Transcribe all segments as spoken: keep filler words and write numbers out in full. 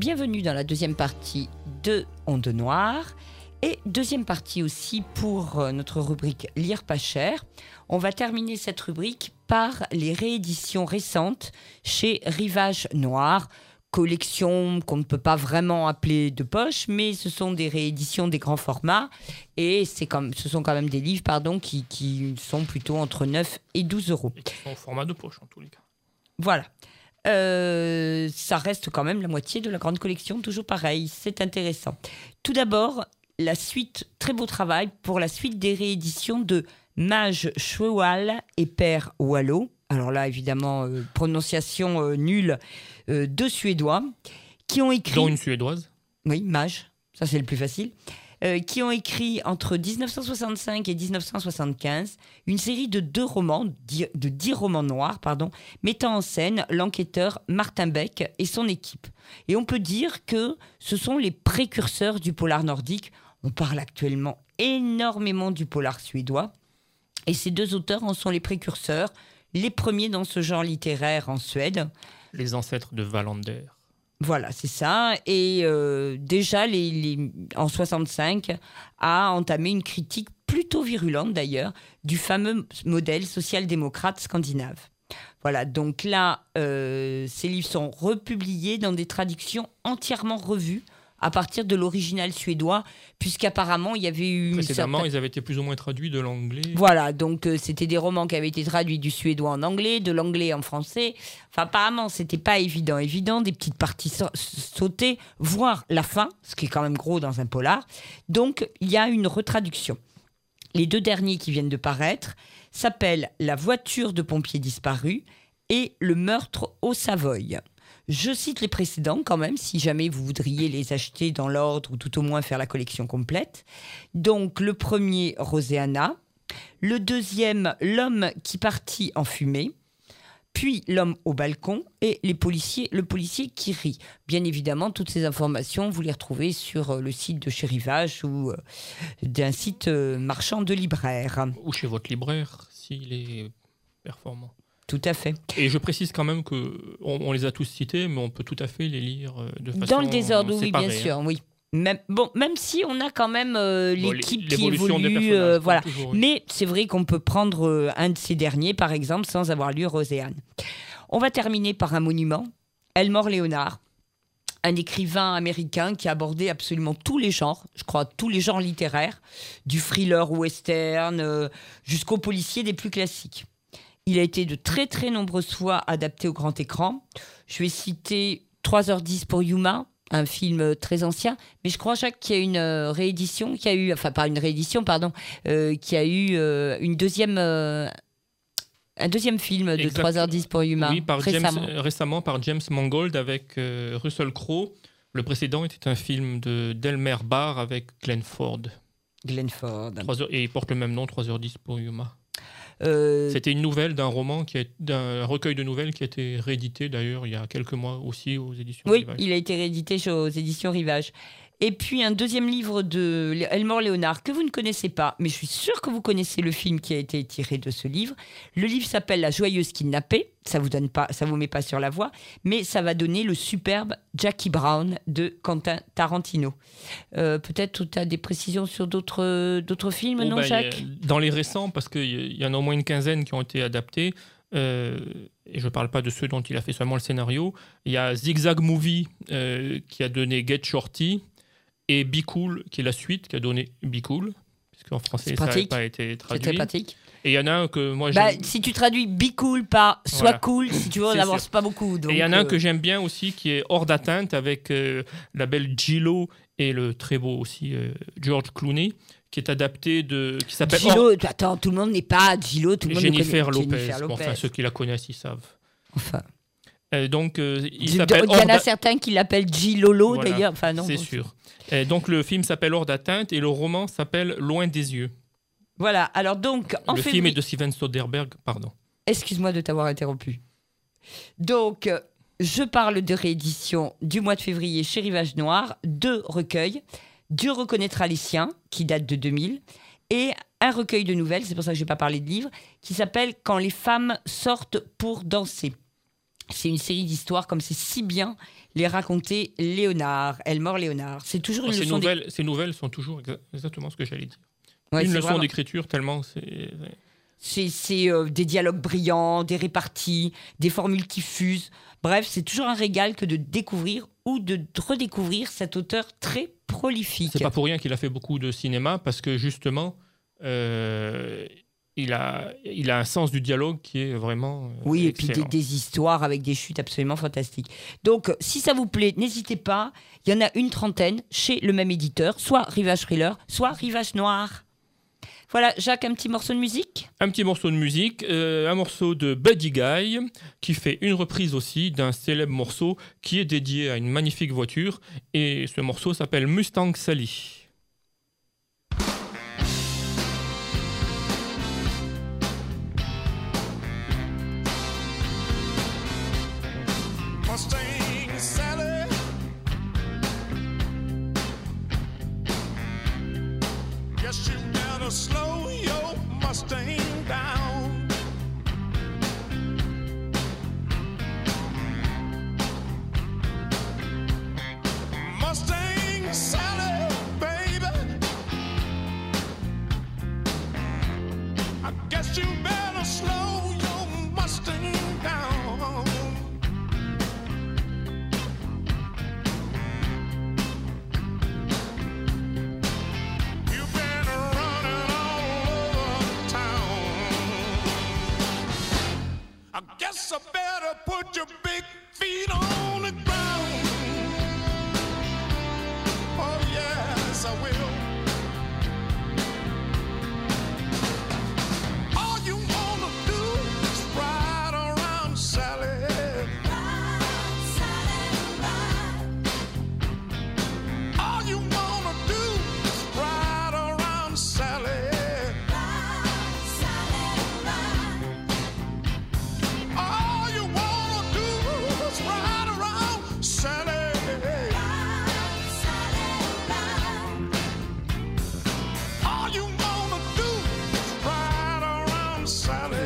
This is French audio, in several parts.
bienvenue dans la deuxième partie de Onde Noire. Et deuxième partie aussi pour notre rubrique Lire pas cher. On va terminer cette rubrique par les rééditions récentes chez Rivage Noir. Collection qu'on ne peut pas vraiment appeler de poche, mais ce sont des rééditions des grands formats. Et c'est comme, ce sont quand même des livres pardon, qui, qui sont plutôt entre neuf et douze euros. Et qui sont au format de poche en tous les cas. Voilà. Euh, ça reste quand même la moitié de la grande collection, toujours pareil. C'est intéressant. Tout d'abord, la suite, très beau travail pour la suite des rééditions de Mage Choual et Père Wallo. Alors là, évidemment, euh, prononciation euh, nulle euh, de Suédois, qui ont écrit... Dont une Suédoise. Oui, Mage, ça c'est le plus facile. Euh, qui ont écrit entre dix-neuf cent soixante-cinq et dix-neuf cent soixante-quinze une série de deux romans, de dix romans noirs, pardon, mettant en scène l'enquêteur Martin Beck et son équipe. Et on peut dire que ce sont les précurseurs du polar nordique. On parle actuellement énormément du polar suédois. Et ces deux auteurs en sont les précurseurs, les premiers dans ce genre littéraire en Suède. Les ancêtres de Wallander. Voilà, c'est ça. Et euh, déjà, les, les, en soixante-cinq, a entamé une critique plutôt virulente d'ailleurs du fameux modèle social-démocrate scandinave. Voilà, donc là, euh, ces livres sont republiés dans des traductions entièrement revues à partir de l'original suédois, puisqu'apparemment, il y avait eu... Précédemment, certaine... ils avaient été plus ou moins traduits de l'anglais. Voilà, donc euh, c'était des romans qui avaient été traduits du suédois en anglais, de l'anglais en français. Enfin, apparemment, c'était pas évident. Évident, des petites parties sa- sautées, voire la fin, ce qui est quand même gros dans un polar. Donc, il y a une retraduction. Les deux derniers qui viennent de paraître s'appellent La voiture de pompiers disparus et Le meurtre au Savoy. Je cite les précédents quand même, si jamais vous voudriez les acheter dans l'ordre ou tout au moins faire la collection complète. Donc le premier, Roséana. Le deuxième, L'homme qui partit en fumée. Puis L'homme au balcon et les policiers, le policier qui rit. Bien évidemment, toutes ces informations, vous les retrouvez sur le site de chez Rivage ou euh, d'un site euh, marchand de libraire. Ou chez votre libraire, s'il est performant. Tout à fait. Et je précise quand même qu'on on les a tous cités, mais on peut tout à fait les lire de façon dans le désordre, oui, séparée, bien sûr, hein. oui. Même, bon, même si on a quand même euh, Bon, l'équipe l'é- qui l'évolution des évolue, personnages, euh, comme voilà. toujours, oui. Mais c'est vrai qu'on peut prendre euh, un de ces derniers, par exemple, sans avoir lu Roséane. On va terminer par un monument, Elmore Leonard, un écrivain américain qui a abordé absolument tous les genres, je crois tous les genres littéraires, du thriller au western euh, jusqu'aux policiers des plus classiques. Il a été de très très nombreuses fois adapté au grand écran. Je vais citer trois heures dix pour Yuma, un film très ancien, mais je crois, Jacques, qu'il y a une euh, réédition, qu'il y a eu, enfin pas une réédition, pardon, euh, qu'il y a eu euh, une deuxième, euh, un deuxième film de Exact. trois heures dix pour Yuma, Oui, par récemment. James, euh, récemment par James Mangold avec euh, Russell Crowe. Le précédent était un film de Delmer Barr avec Glenn Ford. Glenn Ford. trois heures, et il porte le même nom, trois heures dix pour Yuma. Euh, C'était une nouvelle d'un roman, qui a, d'un recueil de nouvelles qui a été réédité d'ailleurs il y a quelques mois aussi aux éditions Oui, Rivage. il a été réédité chez- aux éditions Rivage. Et puis un deuxième livre de Elmore Leonard que vous ne connaissez pas, mais je suis sûre que vous connaissez le film qui a été tiré de ce livre. Le livre s'appelle La joyeuse kidnappée. Ça vous donne pas, ça vous met pas sur la voie, mais ça va donner le superbe Jackie Brown de Quentin Tarantino. Euh, peut-être tu as des précisions sur d'autres, d'autres films, Oh, non, ben, Jacques? il y a- Dans les récents, parce qu'il y en a au moins une quinzaine qui ont été adaptés, euh, et je ne parle pas de ceux dont il a fait seulement le scénario, il y a Zigzag Movie euh, qui a donné Get Shorty, et Be Cool qui est la suite, qui a donné Be Cool, puisqu'en français C'est ça n'a pratique. pas été C'est traduit. très pratique. Et il y en a un que moi Bah, j'aime. si tu traduis be cool par sois Voilà. cool, si tu veux, on C'est n'avance sûr. pas beaucoup. Donc, Et il y en a un euh, que j'aime bien aussi qui est Hors d'atteinte avec euh, la belle Gillo et le très beau aussi euh, George Clooney, qui est adapté de. qui s'appelle Gillo, attends, tout le monde n'est pas Gillo, tout le monde le Jennifer connaît. Lopez. Jennifer Bon, enfin, ceux qui la connaissent, ils savent. Enfin, Euh, donc, euh, il il y s'appelle en Hors a d'a- certains qui l'appellent Gilolo Voilà, d'ailleurs. Enfin, non, c'est bon, sûr. Euh, donc, le film s'appelle Hors d'atteinte et le roman s'appelle Loin des yeux. Voilà, alors donc, en le février... film est de Steven Soderbergh, pardon. Excuse-moi de t'avoir interrompu. Donc, euh, je parle de réédition du mois de février chez Rivage Noir, deux recueils. Dieu reconnaîtra les siens, qui date de deux mille, et un recueil de nouvelles, c'est pour ça que je n'ai pas parlé de livres, qui s'appelle Quand les femmes sortent pour danser. C'est une série d'histoires comme c'est si bien les raconter Léonard, Elmore Léonard. C'est toujours une ces leçon nouvelles, ces nouvelles sont toujours exa- exactement ce que j'allais dire. Ouais, une c'est leçon vraiment... d'écriture tellement c'est... C'est, c'est euh, des dialogues brillants, des réparties, des formules qui fusent. Bref, c'est toujours un régal que de découvrir ou de redécouvrir cet auteur très prolifique. C'est pas pour rien qu'il a fait beaucoup de cinéma, parce que justement, euh, il, a, il a un sens du dialogue qui est vraiment euh, Oui, excellent. et puis des, des histoires avec des chutes absolument fantastiques. Donc, si ça vous plaît, n'hésitez pas. Il y en a une trentaine chez le même éditeur, soit Rivage Thriller, soit Rivage Noir. Voilà, Jacques, un petit morceau de musique ? Un petit morceau de musique, euh, un morceau de Buddy Guy, qui fait une reprise aussi d'un célèbre morceau qui est dédié à une magnifique voiture, et ce morceau s'appelle Mustang Sally. Mustang Sally, guess you better slow your Mustang down. Mustang Sally, baby, I guess you better slow your Mustang down. You've been running all over town. I guess I better put your big feet on the ground. Oh yes, I will. All you wanna do is ride around, Sally. Ride, Sally, ride. All you wanna do is ride around, Sally. Ride, Sally, ride. All you wanna do is ride around, Sally. Ride, Sally, ride. All you wanna do is ride around, Sally.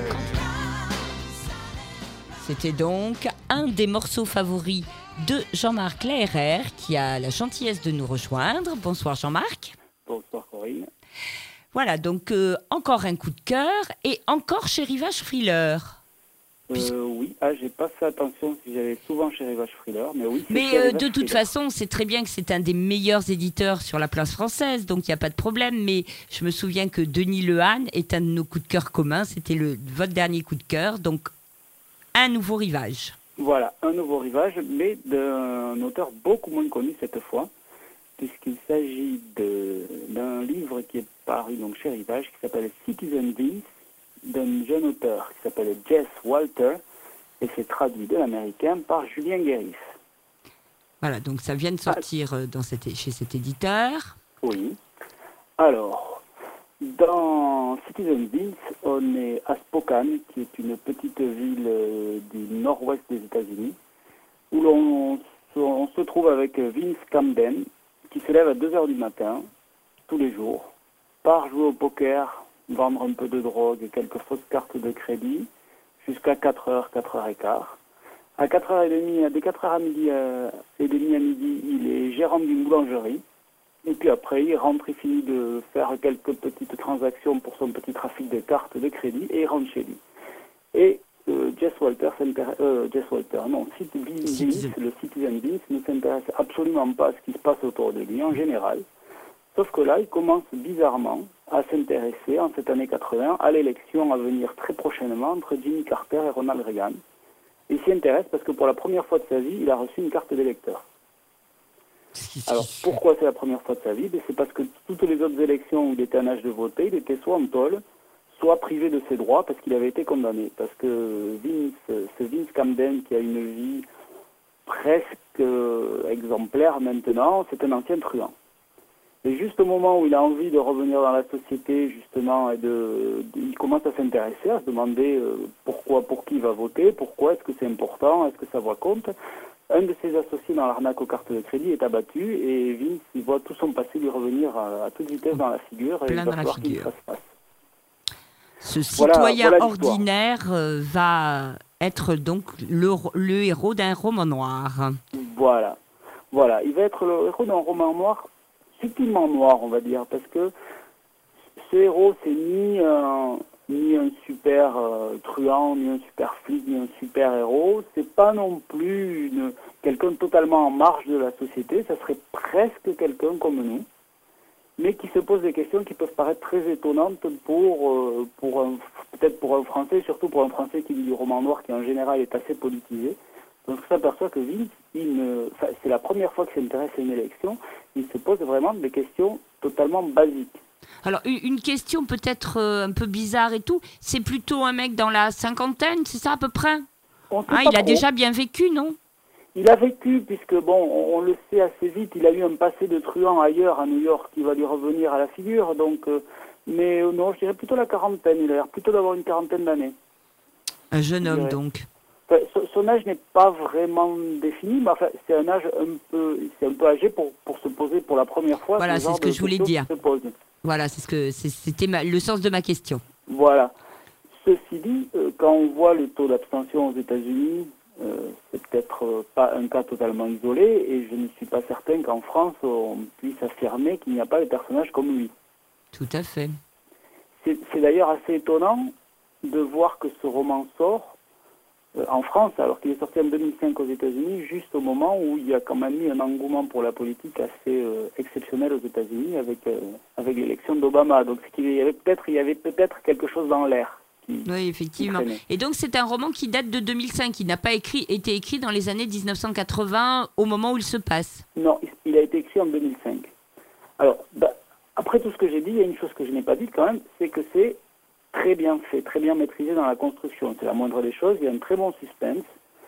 C'était donc un des morceaux favoris de Jean-Marc Laherrère, qui a la gentillesse de nous rejoindre. Bonsoir Jean-Marc. Bonsoir Corinne. Voilà, donc euh, encore un coup de cœur et encore chez Rivage Thriller. Euh, oui, ah, j'ai pas fait attention si j'allais souvent chez Rivage Thriller, mais oui. c'est Mais chez euh, Rivage de toute Thriller. façon, c'est très bien que c'est un des meilleurs éditeurs sur la place française, donc il n'y a pas de problème. Mais je me souviens que Denis Lehane est un de nos coups de cœur communs. C'était le, votre dernier coup de cœur, donc un nouveau Rivage. Voilà, un nouveau Rivage, mais d'un auteur beaucoup moins connu cette fois, puisqu'il s'agit de- d'un livre qui est paru donc chez Rivage, qui s'appelle Citizen Vince, d'un jeune auteur qui s'appelle Jess Walter, et c'est traduit de l'américain par Julien Guéris. Voilà, donc ça vient de sortir euh, dans cette, chez cet éditeur. Oui. Alors, dans Citizen Vince, on est à Spokane, qui est une petite ville euh, du nord-ouest des États-Unis, où l'on on se trouve avec Vince Camden, qui se lève à deux heures du matin, tous les jours, part jouer au poker, vendre un peu de drogue et quelques fausses cartes de crédit, jusqu'à quatre heures, quatre heures quinze. À quatre heures trente, dès quatre heures à midi, euh, et demie à midi, il est gérant d'une boulangerie. Et puis après, il rentre, il finit de faire quelques petites transactions pour son petit trafic de cartes de crédit et il rentre chez lui. Et euh, Jess Walter s'intéresse, euh, Jess Walter, non, Citizen Vince, le Citizen Vince ne s'intéresse absolument pas à ce qui se passe autour de lui en général. Sauf que là, il commence bizarrement à s'intéresser en cette année quatre-vingts à l'élection à venir très prochainement entre Jimmy Carter et Ronald Reagan. Il s'y intéresse parce que pour la première fois de sa vie, il a reçu une carte d'électeur. Alors, pourquoi c'est la première fois de sa vie? Ben, c'est parce que toutes les autres élections où il était en âge de voter, il était soit en tôle, soit privé de ses droits parce qu'il avait été condamné. Parce que Vince, ce Vince Camden qui a une vie presque euh, exemplaire maintenant, c'est un ancien truand. Et juste au moment où il a envie de revenir dans la société, justement, et de, de- il commence à s'intéresser, à se demander euh, pourquoi, pour qui il va voter, pourquoi, est-ce que c'est important, est-ce que sa voix compte. Un de ses associés dans l'arnaque aux cartes de crédit est abattu et Vince, il voit tout son passé lui revenir à, à toute vitesse dans la figure et Plein il va dans la falloir qu'il figure. fasse face. Ce Voilà- citoyen voilà l'histoire. ordinaire euh, va être donc le, le héros d'un roman noir. Voilà. Voilà. Il va être le héros d'un roman noir, subtilement noir, on va dire, parce que ce héros, c'est ni un, ni un super euh, truand, ni un super flic, ni un super héros. C'est pas non plus une, quelqu'un totalement en marge de la société. Ça serait presque quelqu'un comme nous, mais qui se pose des questions qui peuvent paraître très étonnantes pour, euh, pour un, peut-être pour un Français, surtout pour un Français qui lit du roman noir, qui en général est assez politisé. Donc on s'aperçoit que Vince, il ne, enfin, c'est la première fois qu'il s'intéresse à une élection, il se pose vraiment des questions totalement basiques. Alors, une une question peut-être euh, un peu bizarre et tout, c'est plutôt un mec dans la cinquantaine, c'est ça à peu près? On sait Ah, pas il a trop. déjà bien vécu, non? Il a vécu, puisque bon, on, on le sait assez vite, il a eu un passé de truand ailleurs à New York qui va lui revenir à la figure, donc, euh, mais euh, non, je dirais plutôt la quarantaine, il a l'air plutôt d'avoir une quarantaine d'années. Un jeune Je homme, dirais. donc. Enfin, son- son âge n'est pas vraiment défini, mais enfin, c'est un âge un peu, c'est un peu âgé pour, pour se poser pour la première fois. Voilà, ce c'est genre ce que de je voulais questions dire. qui se posent. Voilà, c'est ce que c'est- c'était ma- le sens de ma question. Voilà. Ceci dit, euh, quand on voit le taux d'abstention aux États-Unis, euh, c'est peut-être euh, pas un cas totalement isolé, et je ne suis pas certain qu'en France on puisse affirmer qu'il n'y a pas de personnage comme lui. Tout à fait. C'est c'est d'ailleurs assez étonnant de voir que ce roman sort euh, en France, alors qu'il est sorti en deux mille cinq aux États-Unis, juste au moment où il y a quand même eu un engouement pour la politique assez euh, exceptionnel aux États-Unis avec euh, avec l'élection d'Obama. Donc c'est qu'il y avait peut-être il y avait peut-être quelque chose dans l'air. Qui, Oui, effectivement. qui traînait. Et donc, c'est un roman qui date de deux mille cinq. Il n'a pas écrit, été écrit dans les années dix-neuf cent quatre-vingts, au moment où il se passe. Non, il- il a été écrit en deux mille cinq. Alors, bah, après tout ce que j'ai dit, il y a une chose que je n'ai pas dite quand même, c'est que c'est très bien fait, très bien maîtrisé dans la construction. C'est la moindre des choses. Il y a un très bon suspense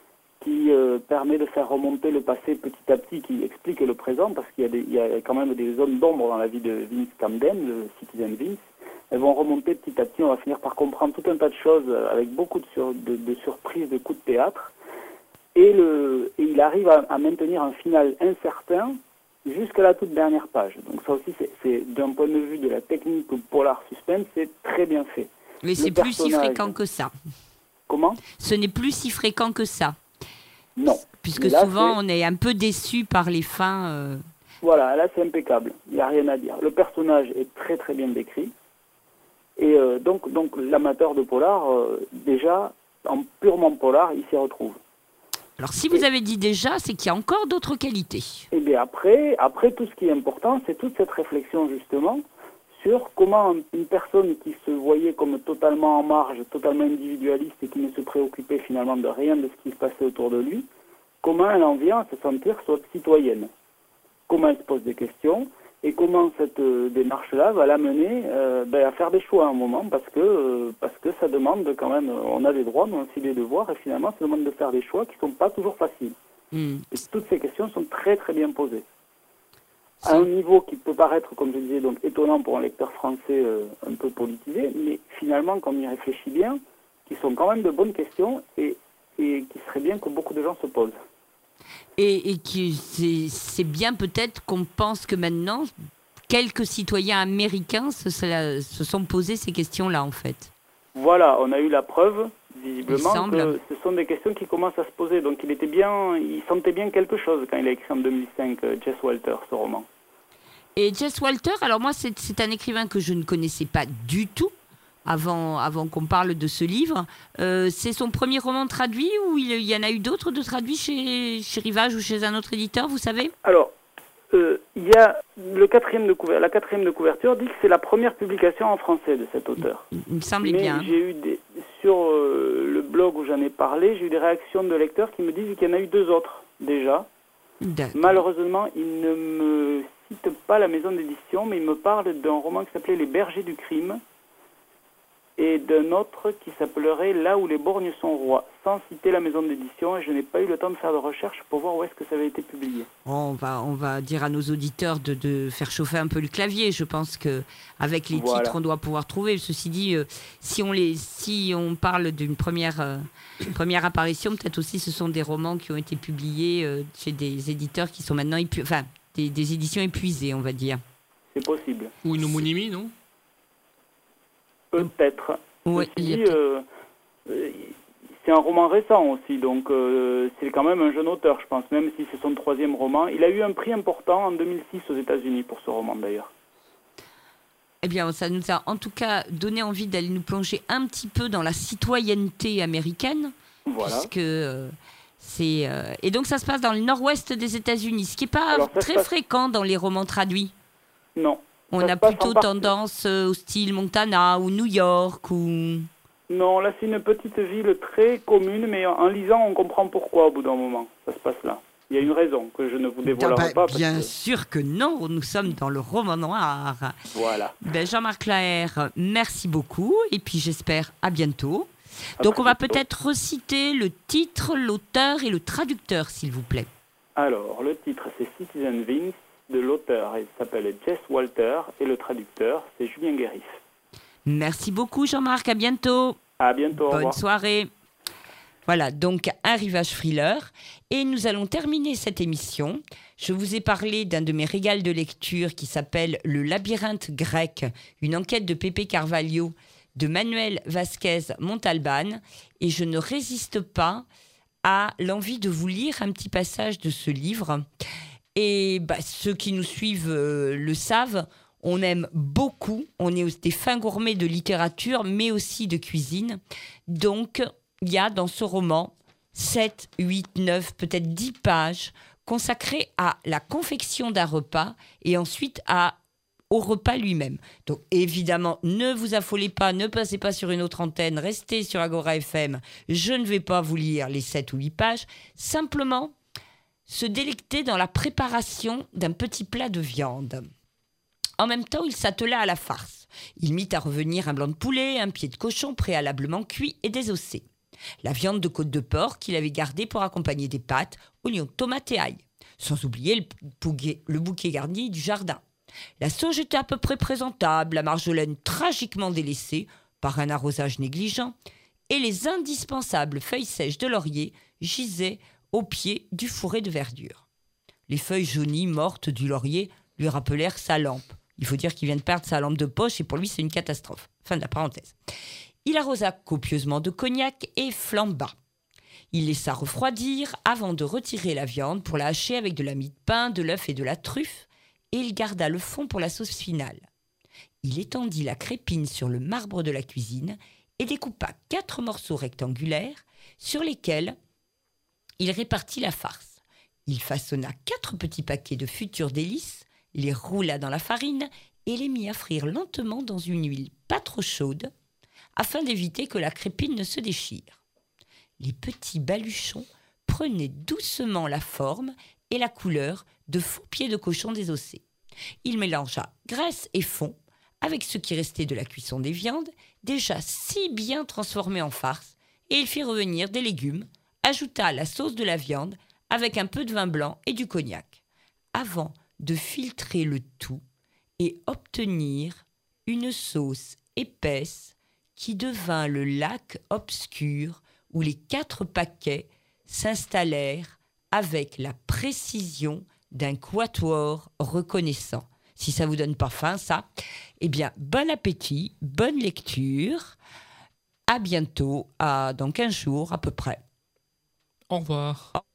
qui euh, permet de faire remonter le passé petit à petit, qui explique le présent, parce qu'il y a, des, il y a quand même des zones d'ombre dans la vie de Vince Camden, le Citizen Vince. Elles vont remonter petit à petit, on va finir par comprendre tout un tas de choses euh, avec beaucoup de, sur, de, de surprises, de coups de théâtre. Et, le, et il arrive à, à maintenir un final incertain jusqu'à la toute dernière page. Donc ça aussi, c'est, c'est d'un point de vue de la technique polar suspense, c'est très bien fait. Mais Le c'est plus si personnage- fréquent que ça. Comment? Ce n'est plus si fréquent que ça. Non. Puisque Mais là, souvent, c'est- on est un peu déçu par les fins. euh, Voilà, là c'est impeccable, il n'y a rien à dire. Le personnage est très très bien décrit. Et euh, donc, donc l'amateur de polar, euh, déjà, en purement polar, il s'y retrouve. Alors, si vous avez dit déjà, c'est qu'il y a encore d'autres qualités. Et bien après, après, tout ce qui est important, c'est toute cette réflexion justement sur comment une personne qui se voyait comme totalement en marge, totalement individualiste et qui ne se préoccupait finalement de rien de ce qui se passait autour de lui, comment elle en vient à se sentir soit citoyenne. Comment elle se pose des questions et comment cette euh, démarche-là va l'amener euh, ben, à faire des choix à un moment parce que, euh, parce que ça demande quand même, on a des droits mais aussi des devoirs et finalement ça demande de faire des choix qui ne sont pas toujours faciles. Hmm. Et toutes ces questions sont très très bien posées. À un niveau qui peut paraître, comme je disais, donc étonnant pour un lecteur français euh, un peu politisé, mais finalement, quand on y réfléchit bien, qui sont quand même de bonnes questions et, et qui serait bien que beaucoup de gens se posent. Et, et qui, c'est, c'est bien peut-être qu'on pense que maintenant, quelques citoyens américains se, se, se sont posés ces questions-là, en fait. Voilà, on a eu la preuve, visiblement, Il semble. que ce sont des questions qui commencent à se poser. Donc il était bien, il sentait bien quelque chose quand il a écrit en deux mille cinq, euh, Jess Walter, ce roman. Et Jess Walter, alors moi, c'est, c'est un écrivain que je ne connaissais pas du tout avant, avant qu'on parle de ce livre. Euh, c'est son premier roman traduit ou il, il y en a eu d'autres de traduits chez, chez Rivage ou chez un autre éditeur, vous savez? Alors, euh, il y a le quatrième de couver- la quatrième de couverture dit que c'est la première publication en français de cet auteur. Il me semblait Mais bien. j'ai eu des, sur euh, le blog où j'en ai parlé, j'ai eu des réactions de lecteurs qui me disent qu'il y en a eu deux autres déjà. D'accord. Malheureusement, il ne me cite pas la maison d'édition, mais il me parle d'un roman qui s'appelait Les Bergers du Crime et d'un autre qui s'appellerait Là où les borgnes sont rois, sans citer la maison d'édition, et je n'ai pas eu le temps de faire de recherche pour voir où est-ce que ça avait été publié. On va, on va dire à nos auditeurs de, de faire chauffer un peu le clavier. Je pense que avec les Voilà. titres, on doit pouvoir trouver. Ceci dit, euh, si on les, si on parle d'une première, euh, première apparition, peut-être aussi ce sont des romans qui ont été publiés euh, chez des éditeurs qui sont maintenant, épu- enfin, des, des éditions épuisées, on va dire. C'est possible. Ou une homonymie, non? Peut-être. Ouais, Ceci il y a dit, peut-être- euh, euh, c'est un roman récent aussi, donc euh, c'est quand même un jeune auteur, je pense, même si c'est son troisième roman. Il a eu un prix important en deux mille six aux États-Unis pour ce roman d'ailleurs. Eh bien, ça nous a en tout cas donné envie d'aller nous plonger un petit peu dans la citoyenneté américaine. Voilà. Puisque euh, c'est. Euh, et donc, ça se passe dans le nord-ouest des États-Unis, ce qui n'est pas Alors, ça se très passe- fréquent dans les romans traduits. Non. On Ça a se passe plutôt en partie- tendance euh, au style Montana ou New York ou. Non, là c'est une petite ville très commune, mais en, en lisant on comprend pourquoi au bout d'un moment. Ça se passe là. Il y a une raison que je ne vous Ah dévoilerai bah, pas. Parce bien que... sûr que non, nous sommes dans le roman noir. Voilà. Ben, Jean-Marc Laher, merci beaucoup et puis j'espère à bientôt. Donc on va Après, peut-être reciter le titre, l'auteur et le traducteur, s'il vous plaît. Alors, le titre c'est Citizen Vince de l'auteur. Il s'appelle Jess Walter et le traducteur c'est Julien Guéris. Merci beaucoup Jean-Marc, à bientôt. À bientôt. Au Bonne revoir. soirée. Voilà, donc un rivage thriller. Et nous allons terminer cette émission. Je vous ai parlé d'un de mes régals de lecture qui s'appelle Le labyrinthe grec, une enquête de Pepe Carvalho de Manuel Vasquez Montalban. Et je ne résiste pas à l'envie de vous lire un petit passage de ce livre. Et bah, ceux qui nous suivent euh, le savent, on aime beaucoup, on est des fins gourmets de littérature, mais aussi de cuisine. Donc, il y a dans ce roman sept, huit, neuf, peut-être dix pages consacrées à la confection d'un repas et ensuite à, au repas lui-même. Donc, évidemment, ne vous affolez pas, ne passez pas sur une autre antenne, restez sur Agora F M. Je ne vais pas vous lire les sept ou huit pages. Simplement, se délecter dans la préparation d'un petit plat de viande. En même temps, il s'attela à la farce. Il mit à revenir un blanc de poulet, un pied de cochon préalablement cuit et désossé. La viande de côte de porc qu'il avait gardée pour accompagner des pâtes, oignons, tomates et ail. Sans oublier le bouquet, le bouquet garni du jardin. La sauge était à peu près présentable, la marjolaine tragiquement délaissée par un arrosage négligent, et les indispensables feuilles sèches de laurier gisaient au pied du fourré de verdure. Les feuilles jaunies, mortes du laurier, lui rappelèrent sa lampe. Il faut dire qu'il vient de perdre sa lampe de poche et pour lui, c'est une catastrophe. Fin de la parenthèse. Il arrosa copieusement de cognac et flamba. Il laissa refroidir avant de retirer la viande pour la hacher avec de la mie de pain, de l'œuf et de la truffe, et il garda le fond pour la sauce finale. Il étendit la crépine sur le marbre de la cuisine et découpa quatre morceaux rectangulaires sur lesquels il répartit la farce. Il façonna quatre petits paquets de futurs délices, les roula dans la farine et les mit à frire lentement dans une huile pas trop chaude afin d'éviter que la crépine ne se déchire. Les petits baluchons prenaient doucement la forme et la couleur de faux pieds de cochon désossés. Il mélangea graisse et fond avec ce qui restait de la cuisson des viandes, déjà si bien transformées en farce, et il fit revenir des légumes, ajouta la sauce de la viande avec un peu de vin blanc et du cognac, avant de filtrer le tout et obtenir une sauce épaisse qui devint le lac obscur où les quatre paquets s'installèrent avec la précision d'un quatuor reconnaissant. Si ça vous donne pas faim, ça, eh bien, bon appétit, bonne lecture. À bientôt, à dans quinze jours à peu près. Au revoir.